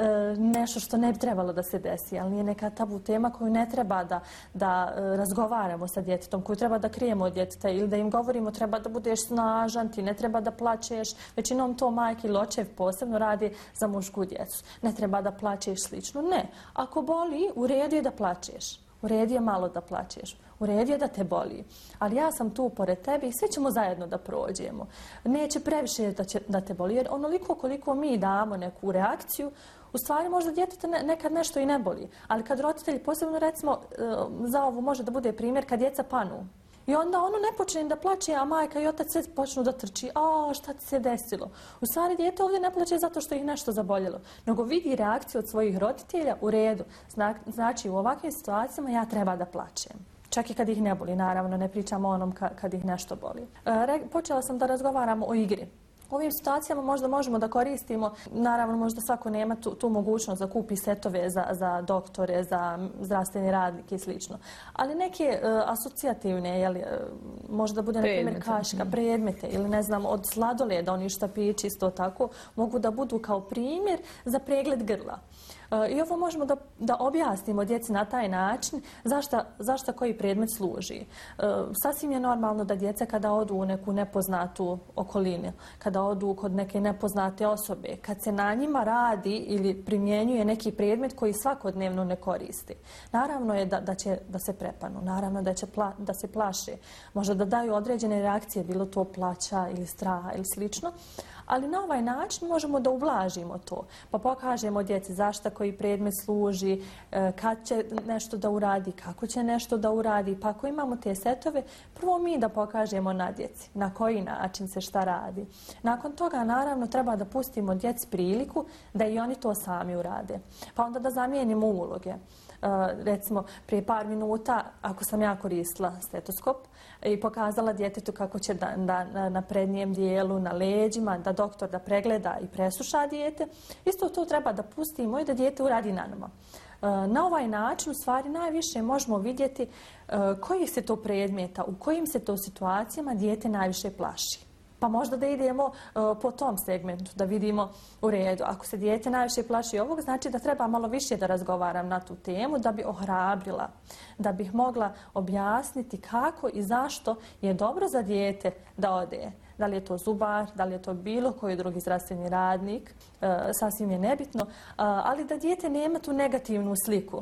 nešto što ne bi trebalo da se desi, ali nije neka tabu tema koju ne treba da razgovaramo sa djetetom, koju treba da krijemo od djeteta ili da im govorimo treba da budeš snažan, ti ne treba da plačeš. Većinom to majke ili očev posebno radi za mušku djecu. Ne treba da plačeš slično. Ne. Ako boli, u redu je da plačeš. U redu je malo da plačeš. U redu je da te boli. Ali ja sam tu pored tebe i svi ćemo zajedno da prođemo. Neće previše da te boli. Jer onoliko koliko mi damo neku reakciju, u stvari možda djeteta nekad nešto i ne boli. Ali kad roditelji, posebno recimo za ovo može da bude primjer kad djeca panu. I onda ono ne počne da plače, a majka i otac sve počnu da trči. A šta ti se desilo? U stvari dijete ovdje ne plače zato što ih nešto zaboljelo, nego vidi reakciju od svojih roditelja u redu. Znači u ovakvim situacijama ja treba da plačem. Čak i kad ih ne boli, naravno, ne pričamo o onom kad ih nešto boli. Počela sam da razgovaram o igri. U ovim situacijama možda možemo da koristimo, naravno možda svako nema tu mogućnost da kupi setove za doktore, za zdravstveni radnike i slično. Ali neke asocijativne, možda bude na primjer kaška, predmete ili ne znam od sladoleda, oni štapići isto tako, mogu da budu kao primjer za pregled grla. I ovo možemo da objasnimo djeci na taj način zašto koji predmet služi. Sasvim je normalno da djeca kada odu u neku nepoznatu okolinu, kada odu kod neke nepoznate osobe, kad se na njima radi ili primjenjuje neki predmet koji svakodnevno ne koristi. Naravno je da će da se prepanu, naravno da će da se plaše, možda da daju određene reakcije, bilo to plaća ili straha ili slično. Ali na ovaj način možemo da ublažimo to, pa pokažemo djeci zašto koji predmet služi, kad će nešto da uradi, kako će nešto da uradi. Pa ako imamo te setove, prvo mi da pokažemo na djeci na koji način se šta radi. Nakon toga, naravno, treba da pustimo djeci priliku da i oni to sami urade. Pa onda da zamijenimo uloge. Recimo, prije par minuta, ako sam ja koristila stetoskop i pokazala djetetu kako će na prednjem dijelu, na leđima, da doktor da pregleda i presluša dijete, isto to treba da pustimo i da dijete uradi na nama. Na ovaj način, u stvari, najviše možemo vidjeti koji se to predmeta, u kojim se to situacijama dijete najviše plaši. Pa možda da idemo po tom segmentu, da vidimo u redu. Ako se dijete najviše plaši ovog, znači da treba malo više da razgovaram na tu temu, da bi ohrabrila, da bih mogla objasniti kako i zašto je dobro za dijete da ode. Da li je to zubar, da li je to bilo koji drugi zdravstveni radnik, sasvim je nebitno, ali da dijete nema tu negativnu sliku,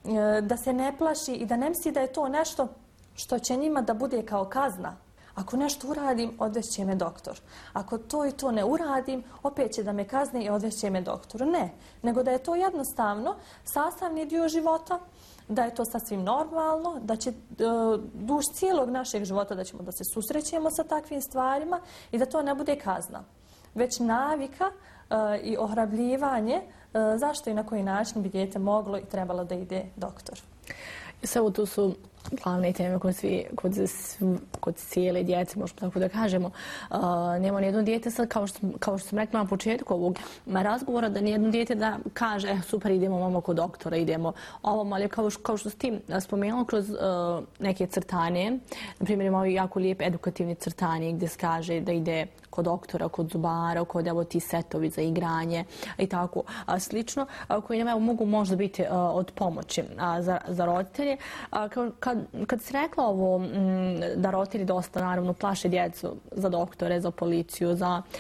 da se ne plaši i da ne misli da je to nešto što će njima da bude kao kazna. Ako nešto uradim, odvešće me doktor. Ako to i to ne uradim, opet će da me kazne i odvešće me doktor. Ne, nego da je to jednostavno sastavni dio života, da je to sasvim normalno, da će duž cijelog našeg života da ćemo da se susrećemo sa takvim stvarima i da to ne bude kazna. Već navika i ohrabljivanje zašto i na koji način bi dijete moglo i trebalo da ide doktor. Samo tu su glavne teme kod cijele djece, možemo tako da kažemo. Nema nijedno dijete sad, kao što sam rekla na početku ovog razgovora, da nijedno dijete da kaže super, idemo mamo kod doktora, idemo ovom, ali kao što si ti spomenula kroz neke crtane, na primjer imamo jako lijep edukativni crtani gdje se kaže da ide kod doktora, kod zubara, kod evo ti setovi za igranje i tako slično, koji nam mogu možda biti od pomoći za roditelje. Kad si rekla ovo da roditelji dosta naravno plaše djecu za doktore, za policiju,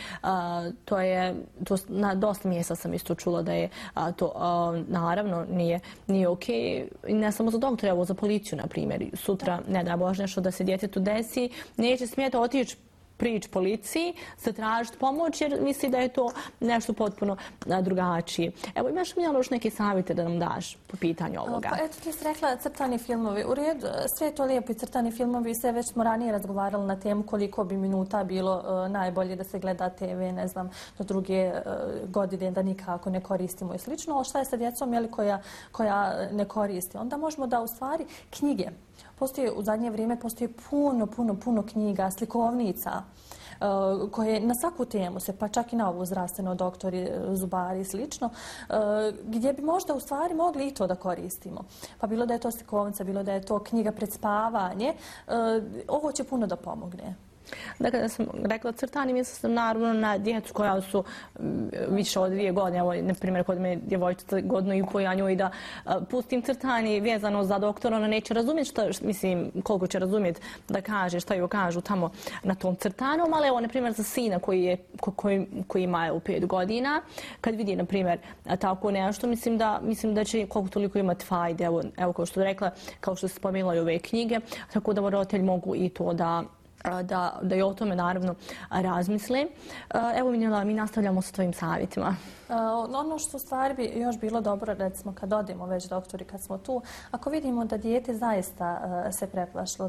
na dosta mjesta sam isto čula da je to naravno nije okej. Ne samo za doktore, evo za policiju na primjer. Sutra, ne daj Bože, nešto da se djetetu desi, neće smjeti otići prići policiji, zatražiti pomoć jer misli da je to nešto potpuno drugačije. Evo, imaš li još neke savjete da nam daš po pitanju ovoga? Pa eto, ti si rekla crtani filmovi. U redu, sve je to lijepo i crtani filmovi, sve već smo ranije razgovarali na temu koliko bi minuta bilo najbolje da se gleda TV, ne znam, do druge godine da nikako ne koristimo i slično. Ali šta je sa djecom koja ne koristi? Onda možemo da u stvari knjige. U zadnje vrijeme postoji puno knjiga, slikovnica koje na svaku temu se, pa čak i na ovu zdravstveno, doktori, zubari i slično, gdje bi možda u stvari mogli i to da koristimo. Pa bilo da je to slikovnica, bilo da je to knjiga pred spavanje, ovo će puno da pomogne. Dakle, da sam rekla crtani, mislila sam naravno na djecu koja su više od 2 godine. Evo, na primjer, kod me djevojčica 1,5 godina, ja njoj da pustim crtani vezano za doktora, ona neće razumjeti koliko će razumjeti da kaže šta joj kažu tamo na tom crtanom, ali evo, na primjer, za sina koji ima 5 godina, kad vidi, na primjer, tako nešto, mislim da će koliko toliko imati fajde. Evo, kao što je rekla, kao što se spomenula i ove knjige, tako da roditelji mogu i to da i o tome naravno razmisle. Evo, mi nastavljamo sa tvojim savjetima. Ono što u stvari bi još bilo dobro, recimo kad odemo već doktori, kad smo tu, ako vidimo da dijete zaista se preplašilo,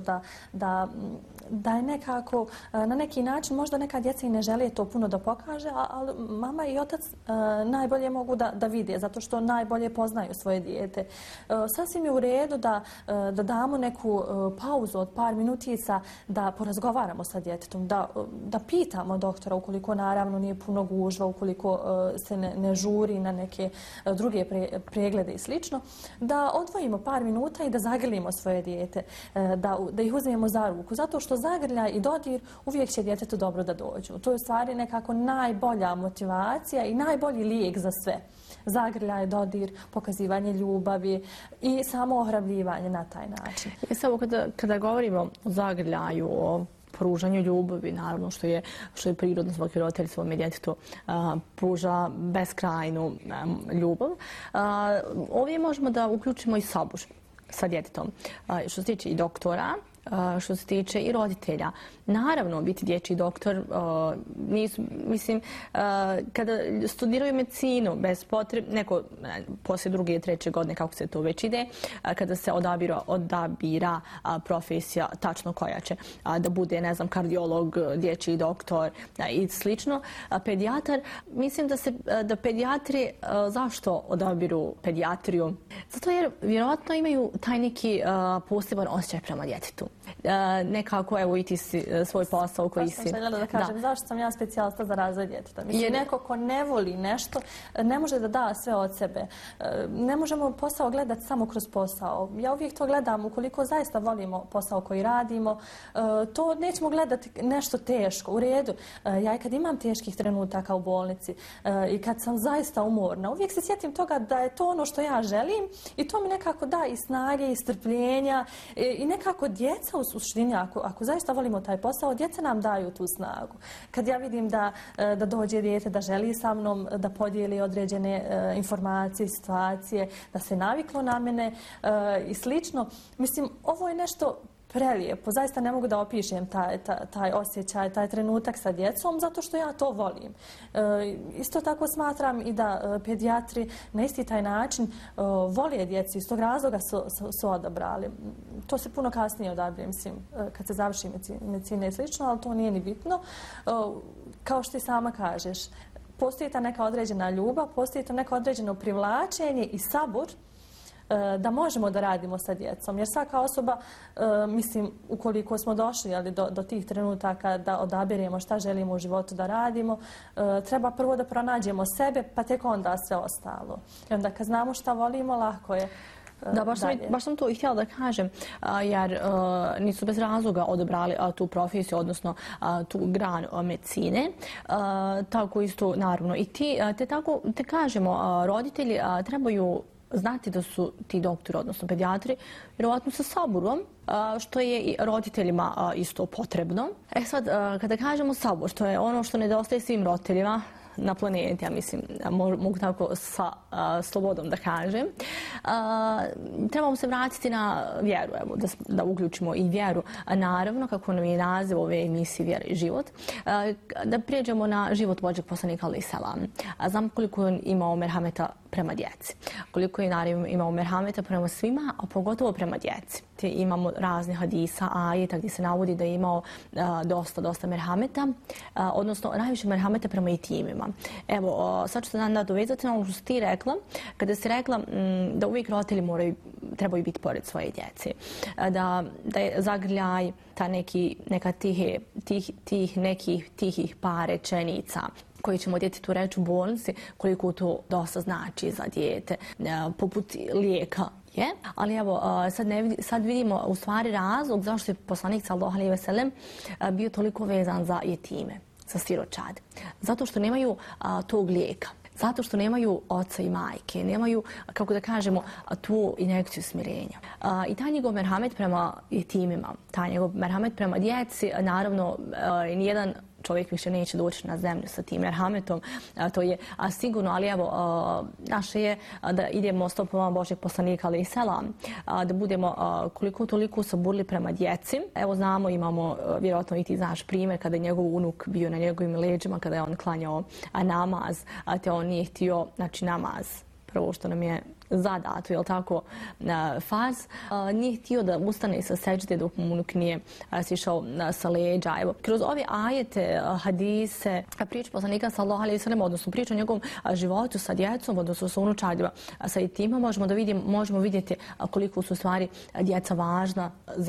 da je nekako, na neki način, možda neka djeca i ne žele to puno da pokaže, ali mama i otac najbolje mogu da vide, zato što najbolje poznaju svoje dijete. Sasvim je u redu da damo neku pauzu od par minutica, da porazgovaramo sa djetetom, da pitamo doktora ukoliko naravno nije puno gužva, ukoliko se ne žuri na neke druge preglede i slično, da odvojimo par minuta i da zagrlimo svoje dijete, da ih uzmemo za ruku, zato što zagrljaj i dodir uvijek će djetetu dobro da dođu. To je u stvari nekako najbolja motivacija i najbolji lijek za sve. Zagrljaj, dodir, pokazivanje ljubavi i samo ohrabljivanje na taj način. Samo kada govorimo o zagrljaju, o pružanju ljubavi, naravno što je prirodno, svaki roditelj svome djetetu pruža beskrajnu ljubav. Ovdje možemo da uključimo i sabor sa djetetom. Što se tiče i doktora, što se tiče i roditelja. Naravno, biti dječji doktor, mislim, kada studiraju medicinu, bez potrebe, neko poslije 2. i 3. godine, kako se to već ide, kada se odabira profesija tačno koja će da bude, ne znam, kardiolog, dječji doktor i slično, pedijatar, mislim da pedijatri, zašto odabiru pedijatriju? Zato jer vjerojatno imaju taj neki poseban osjećaj prema djetetu. Nekako, evo, i ti si svoj posao koji si... Pa sam željela da kažem, zašto sam ja specijalista za razvoj djeteta? Mislim, neko ko ne voli nešto, ne može da da sve od sebe. Ne možemo posao gledati samo kroz posao. Ja uvijek to gledam, ukoliko zaista volimo posao koji radimo, to nećemo gledati nešto teško. U redu, ja i kad imam teških trenutaka u bolnici i kad sam zaista umorna, uvijek se sjetim toga da je to ono što ja želim i to mi nekako da i snage i strpljenja i nekako djeca u suštini, ako zaista volimo taj posao, djeca nam daju tu snagu. Kad ja vidim da dođe dijete, da želi sa mnom da podijeli određene informacije, situacije, da se naviklo na mene i slično, mislim, ovo je nešto prelijepo. Zaista ne mogu da opišem taj osjećaj, taj trenutak sa djecom, zato što ja to volim. Isto tako smatram i da pedijatri na isti taj način vole djeci, iz tog razloga su odabrali. To se puno kasnije odabire, mislim, kad se završi medicina i slično, ali to nije ni bitno. Kao što ti sama kažeš, postoji ta neka određena ljubav, postoji to neko određeno privlačenje i sabor da možemo da radimo sa djecom. Jer svaka osoba, mislim, ukoliko smo došli do tih trenutaka da odabiremo šta želimo u životu da radimo, treba prvo da pronađemo sebe, pa tek onda sve ostalo. I onda kad znamo šta volimo, lako je. Da, baš sam to i htjela da kažem, jer nisu bez razloga odabrali tu profesiju, odnosno tu granu medicine. Tako isto, naravno, i te kažemo, roditelji trebaju znati da su ti doktori, odnosno pedijatri, vjerovatno sa saburom, što je i roditeljima isto potrebno. Sad, kada kažemo sabor, što je ono što nedostaje svim roditeljima na planeti, ja mislim, mogu tako sa slobodom da kažem. Trebamo se vratiti na vjeru, evo, da uključimo i vjeru. Naravno, kako nam je naziv ove emisije Vjera i život, da prijeđemo na život Božjeg poslanika alejhi selam. Znam koliko je imao merhameta prema djeci. Koliko je naravno imao merhameta prema svima, a pogotovo prema djeci. Imamo razne hadisa, ajeta gdje se navodi da je imao dosta merhameta, odnosno najviše merhameta prema jetimima. Evo, sad ću se nadovezati na ono što si ti rekla, kada si rekla da uvijek roditelji trebaju biti pored svoje djece. Da je zagrljaj, neka tihih par rečenica koji ćemo djetetu reći u bolnici, koliko to dosta znači za dijete, poput lijeka. Ali evo, sad vidimo u stvari razlog zašto je poslanik sallallahu alejhi ve sellem bio toliko vezan za jetime, za siročad. Zato što nemaju tog lijeka. Zato što nemaju oca i majke, nemaju, kako da kažemo, tu injekciju smirenja. I taj njegov merhamet prema jetimima, taj njegov merhamet prema djeci, naravno, nijedan čovjek više neće doći na zemlju sa tim merhametom, to je sigurno, ali evo, naše je da idemo stopama Božjeg poslanika alejhi selam, da budemo koliko toliko saburli prema djeci. Evo znamo, imamo, vjerojatno i ti znaš primjer, kada je njegov unuk bio na njegovim leđima, kada je on klanjao namaz, te on nije htio, znači namaz, prvo što nam je zadato, jel tako, farz, nije htio da ustane sa sećde dok mu unuk nije sišao sa leđa. Evo, kroz ove ajete, hadise, priču poslanika sallallahu alejhi ve sellem, odnosno priču o njegovom životu sa djecom, odnosno sa unučadima, sa jetima, možemo vidjeti koliko su stvari djeca važna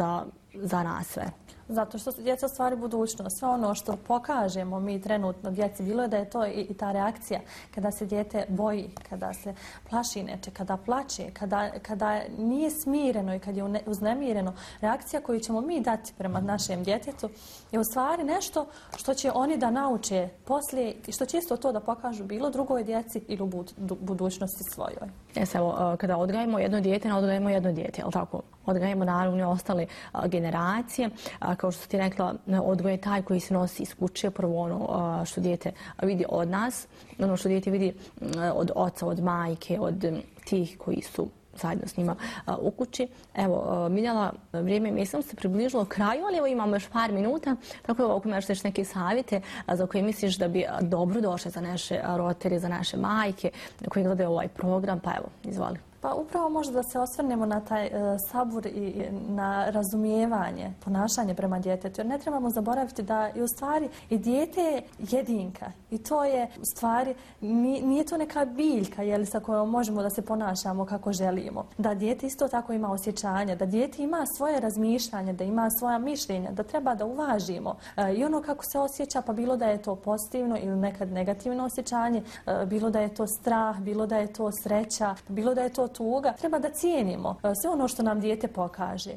za nas sve. Zato što su djeca stvari budućnost. Sve ono što pokažemo mi trenutno djeci, bilo je da je to i ta reakcija kada se dijete boji, kada se plaši neče, kada plače, kada nije smireno i kad je uznemireno. Reakcija koju ćemo mi dati prema našem djetetu je u stvari nešto što će oni da nauče poslije i što će isto to da pokažu bilo drugoj djeci ili u budućnosti svojoj. Evo, kada odgajamo jedno dijete, ne odgajamo jedno dijete, jel tako? Odgajamo naravno i ostale generacije. Kao što ti rekla, odgoj je taj koji se nosi iz kuće, prvo ono što dijete vidi od nas, ono što dijete vidi od oca, od majke, od tih koji su zajedno s njima u kući. Evo, Miljana, vrijeme mislim se približilo kraju, ali evo imamo još par minuta, tako da ako imaš neke savjete za koje misliš da bi dobro došle za naše roditelje, za naše majke koji gledaju ovaj program, pa evo, izvoli. Pa upravo možda da se osvrnemo na taj sabur i na razumijevanje, ponašanje prema djetetu. Jer ne trebamo zaboraviti da je u stvari i dijete je jedinka. I to je u stvari, nije to neka biljka sa kojom možemo da se ponašamo kako želimo. Da dijete isto tako ima osjećanja, da dijete ima svoje razmišljanje, da ima svoja mišljenja, da treba da uvažimo. I ono kako se osjeća, pa bilo da je to pozitivno ili nekad negativno osjećanje, bilo da je to strah, bilo da je to sreća, bilo da je to tuga, treba da cijenimo sve ono što nam dijete pokaže.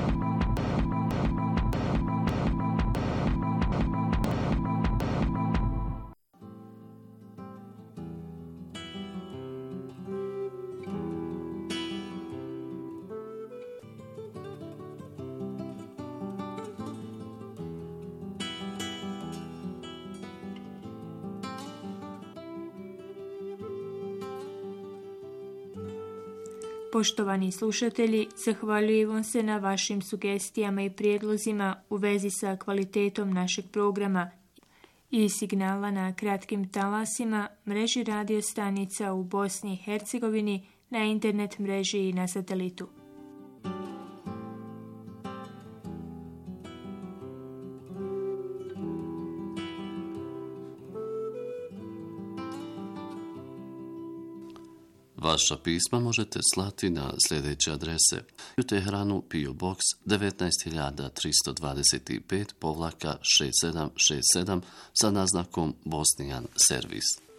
Poštovani slušatelji, zahvaljujem vam se na vašim sugestijama i prijedlozima u vezi sa kvalitetom našeg programa i signala na kratkim talasima, mreži radio stanica u Bosni i Hercegovini, na internet mreži i na satelitu. Vaša pisma možete slati na sljedeće adrese: u Teheranu PO Box 19325-6767 sa naznakom Bosnijan servis.